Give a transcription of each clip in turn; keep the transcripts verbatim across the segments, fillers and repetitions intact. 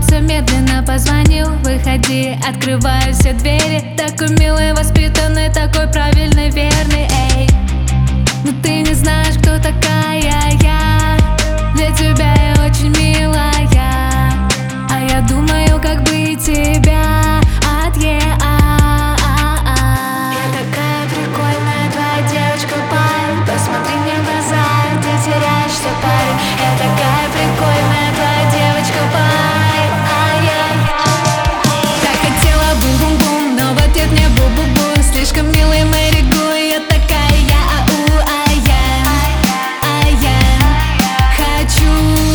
улыбнулся, медленно позвонил. Выходи, открываю все двери. Такой милый, воспитанный, такой правильный, верный, эй. Но ты не знаешь, кто такая я. Для тебя я очень милая, а я думаю, как бы и тебя от е а а а Я такая прикольная, твоя девочка, парень. Посмотри мне в глаза, ты теряешься, парень. Я такая прикольная, твоя девочка, парень. Ай-яй-яй. Так хотела бум-бум-бум, но в ответ мне бу-бу-бу. Слишком милый Мэри Гу, я такая я, ау, а я, а я хочу.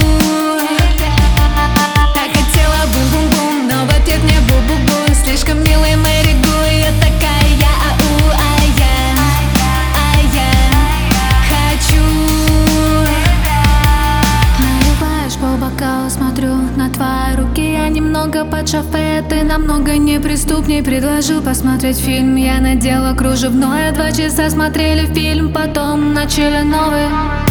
Так хотела бум-бум-бум, но в ответ мне бу-бу-бу. Слишком милый Мэри Гу, я такая я, ау, а я, а я хочу. Наливаешь по бокалу, смотрю на твои руки. Я немного под шофе, ты намного неприступней. Предложил посмотреть фильм, я надела кружевное. Два часа смотрели фильм, потом начали новый.